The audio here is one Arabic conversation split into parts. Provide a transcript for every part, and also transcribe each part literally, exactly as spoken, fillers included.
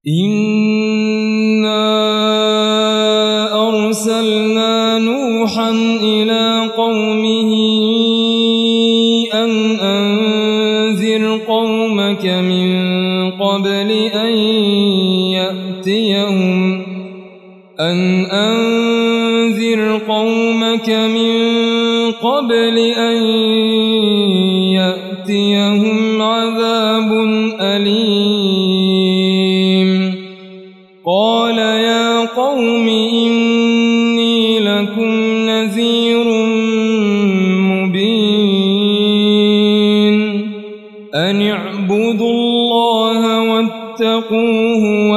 إنا أرسلنا نوحا إلى قومه أن أنذر قومك من قبل أن يأتيهم أن أنذر قومك من قبل أن يأتيهم عذاب أليم قال يا قوم إني لكم نذير مبين أن اعبدوا الله واتقوه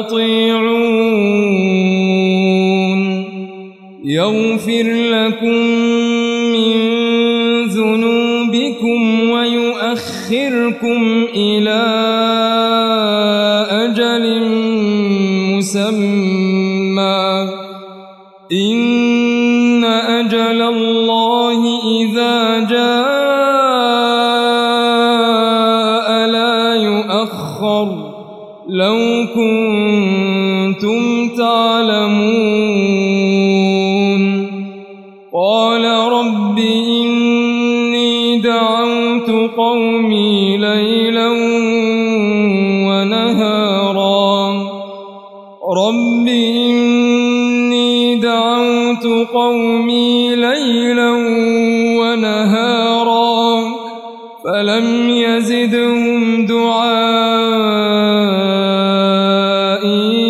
وأطيعون يغفر لكم من ذنوبكم ويؤخركم إلى أجل مسمى إن أجل الله إذا جاء لا يؤخر لو كنتم تعلمون قال رب إني دعوت قومي ليلا ونهارا رب إني دعوت قومي ليلا ونهارا فلم يزدهم دعائي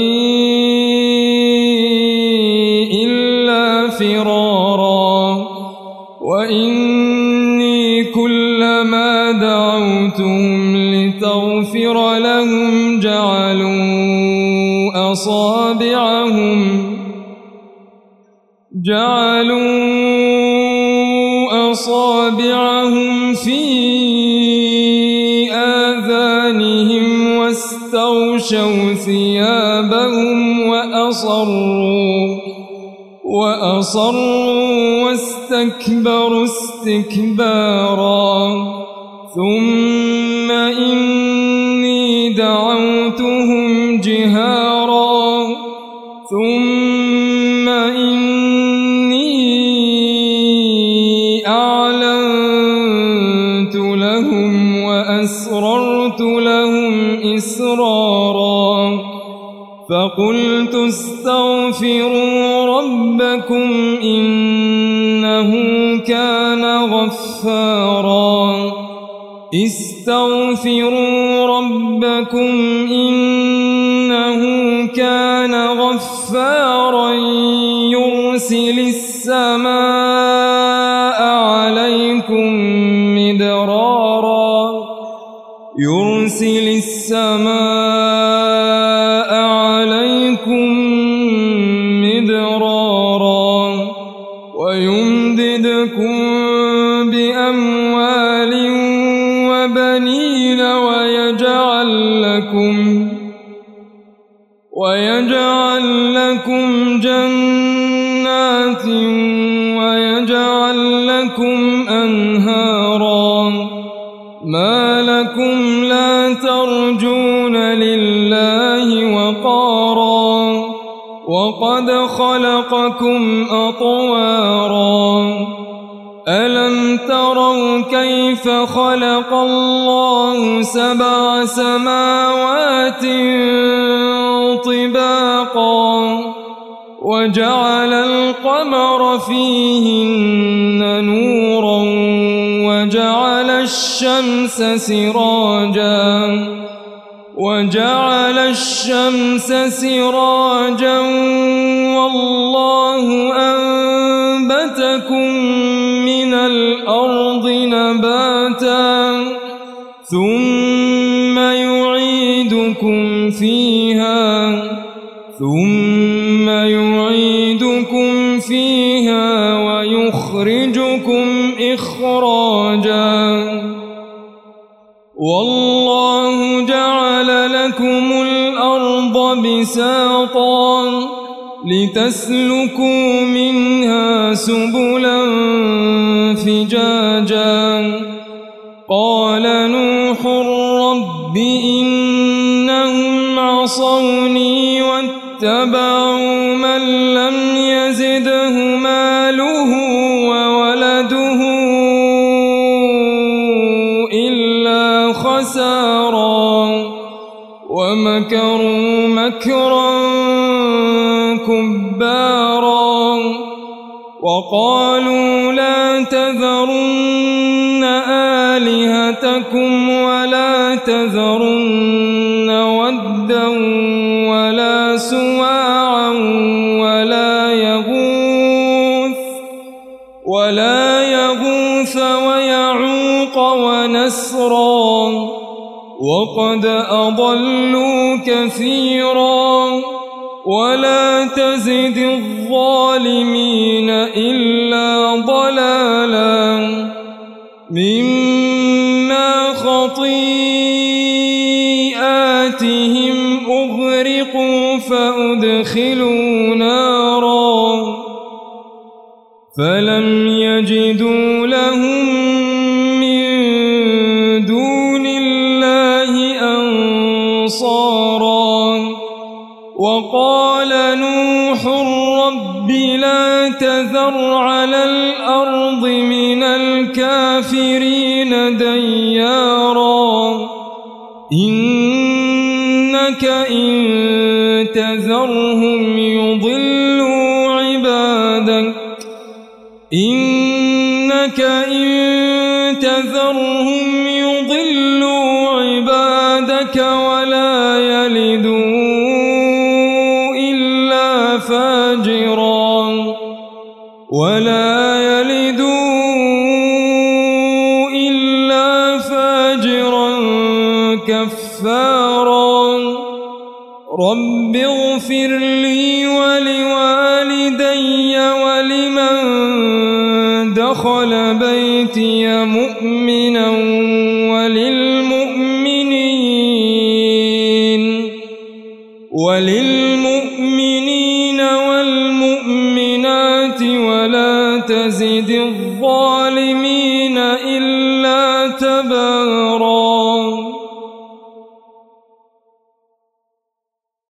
إلا فرارا وإني كلما دعوتهم لتغفر لهم جعلوا أصابعهم جعلوا أصابعهم في آذانهم واستغشوا ثيابهم وأصروا وأصروا واستكبروا استكبارا ثم إني دعوتهم جهارا ثم إني أعلنت لهم وأسررت لهم إسرارا فقلت استغفروا ربكم إنه كان غفارا استغفروا ربكم إنه كان غفارا يرسل السماء عليكم مدرارا يرسل السماء عليكم مدرارا ويمددكم بأموال وبنين ويجعل لكم ويجعل لكم جنات ويجعل لكم أنهارا ما لكم لا ترجون لله وقارا وقد خلقكم أطوارا ألم تروا كيف خلق الله سبع سماوات طباقا وجعل القمر فيهن نورا وجعل الشمس سراجا وجعل الشمس سراجا والله أنبتكم من الأرض نباتا ثم يعيدكم فيها ثم يعيدكم فيها ويخرجكم إخراجا والله جعل لكم الأرض بساطا لتسلكوا منها سبلا فجاجا قال نوح رب إنهم عصوني واتبعوا من لم يزده ماله وولده إلا خسارا ومكروا مكرا كبارا وقالوا لا تذرن آلهتكم ولا تذرن ودا ولا سواعا ولا يغوث ولا يغوث ويعوق ونسرا وقد أضلوا كثيرا ولا تزد الظالمين إلا ضلالا مما خطيئاتهم أغرقوا فأدخلوا نارا فلم يجدوا لهم من دون الله أنصارا وقال نوح رب لا تذر على الأرض من الكافرين ديارا إنك إن تذرهم يضلوا عبادك إنك إن تذرهم يضلوا عبادك ولا يلدوا إلا فاجرا ولا يلدوا إلا فاجرا كفارا رب اغفر لي ولوالدي ولمن دخل بيتي مؤمنا وللمؤمنين وللمؤمنين والمؤمنات ولا تزد الظالمين إلا تبارا